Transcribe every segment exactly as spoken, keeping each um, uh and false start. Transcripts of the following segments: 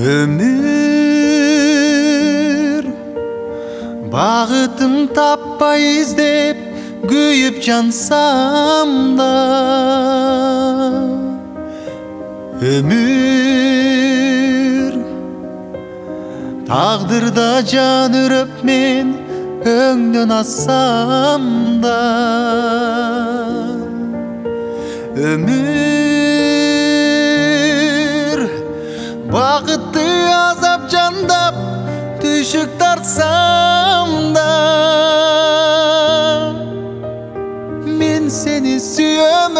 Ömür bağıtım tapпай издеп kүйüp jansam da, ömür taqdırda jan өрөp men öңдөн assam da, ömür бақытты азап жандап түшүк тартсам да, мен сени сүйөм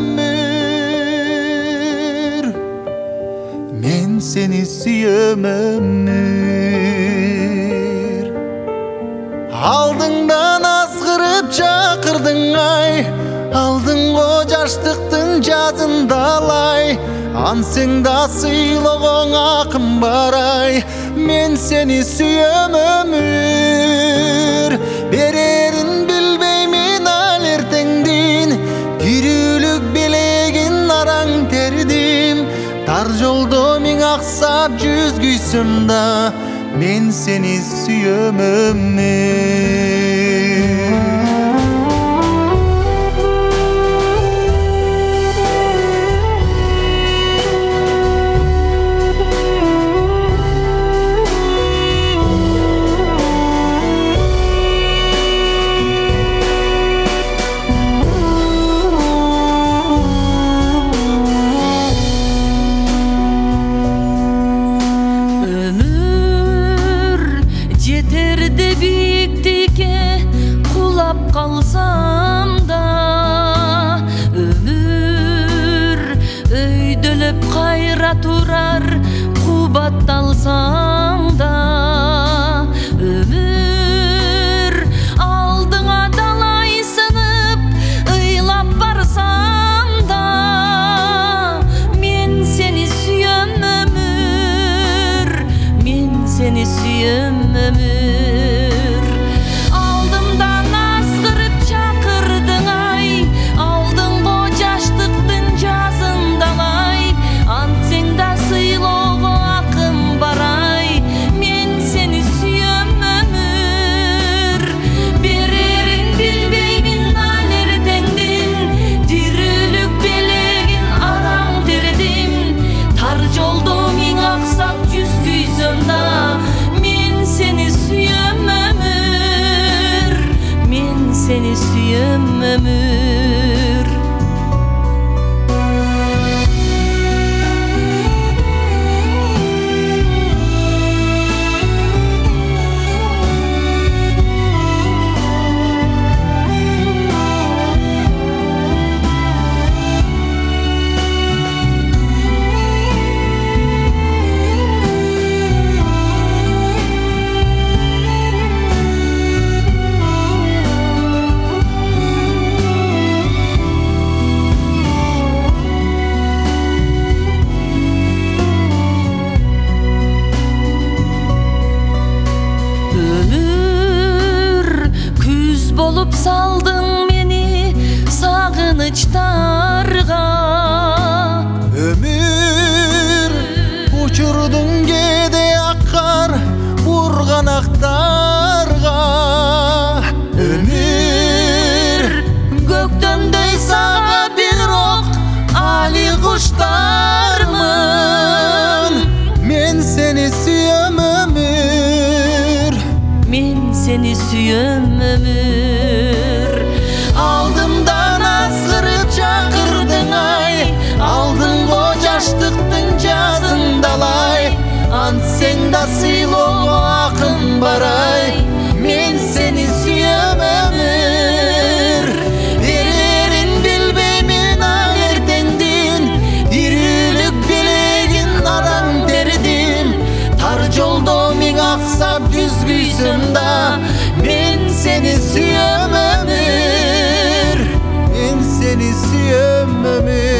ömür, мен сени сүйөм ömür. Алдыңдан азгырып чакырдың ай, алдыңго жаштыктын жазын далай, ансең да сыйлогоң акым бар ай, мен сени сүйөм ömür. Берерин билбеймин ал эртеңдин, тирүүлүк белегин араң тердим. Тар жолдо миң аксап жүз күйсөм да, мен сени сүйөм ömür. Yeterdi biyiktike kulap kalsam da, ömür öydölüp kayra turar kubat alsam da, ömür aldığına dalay sınıp ыйлап barsam da, men seni sүйөm ömür, men seni sүйөm ömür. Aldımdan asgırıp çakırdın ay, aldıngo jaştıktın жазын далай, антсең да сыйлоого акым бар ай, мен сени сүйөм ömür. Берерин билбеймин ал эртеңдин, тирүүлүк белегин араң тердим. Тар жолдо миң аксап жүз күйсөм да, seni sүйөm ömür, men seni sүйөm ömür. Bolup saldın meni sağınıçlarga, Ömür uçurdun gede akar burganaktarga, ömür gökdöndey sağa bir ok ali kuşlarmın, men seni sүйөm ömür, men seni sүйөm ömür. Aldımdan asgırıp çakırdın ay, aldıngo jaştıktın жазын далай, антсең да сыйлоого акым бар ай, мен сени сүйөм ömür. Берерин билбеймин ал эртеңдин, тирүүлүк белегин араң тердим. Тар жолдо миң аксап жүз күйсөм да, men seni sүйөm ömür, men seni sүйөм ömür.